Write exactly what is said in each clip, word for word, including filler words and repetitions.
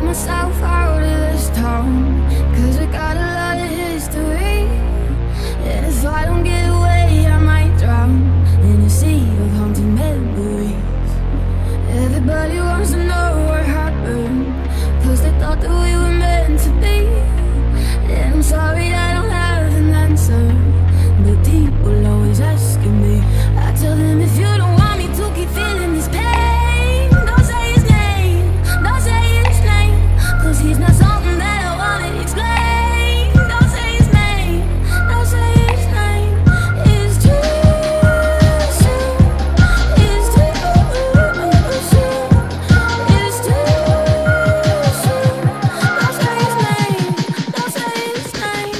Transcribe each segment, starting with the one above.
myself out of this town, cause I got a lot of history. And if I don't get away, I might drown in a sea of haunted memories. Everybody wants to know what happened, cause they thought that we were meant to be. And I'm sorry I don't have an answer, but people always asking me. I tell them, if you don't want me to keep feeling this pain, don't say his name, don't say his name, cause he's not something that I wanna explain. Don't say his name, don't say his name. It's too soon, it's too soon, it's too soon. Don't say his name, don't say his name.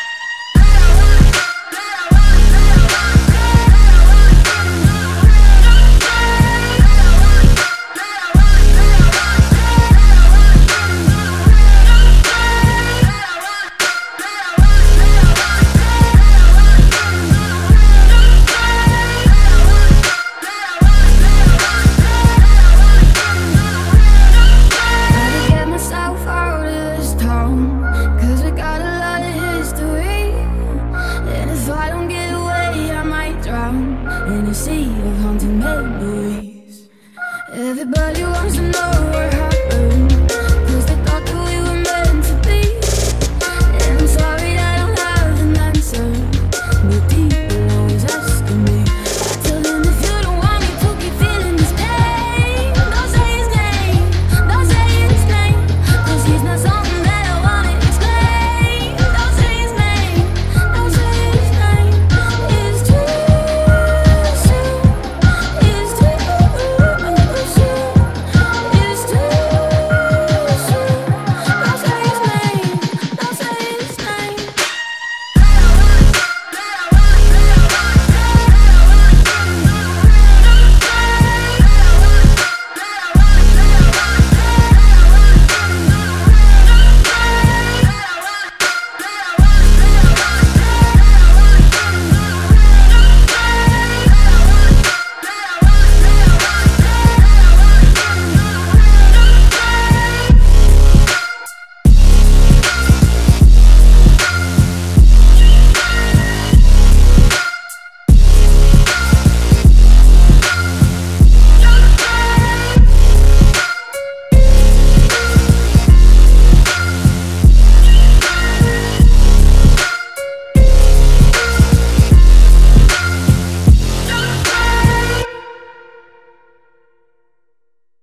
Gotta get myself out of this town, cause I got a lot of history. And if I don't get away, I might drown in a sea of haunted memories.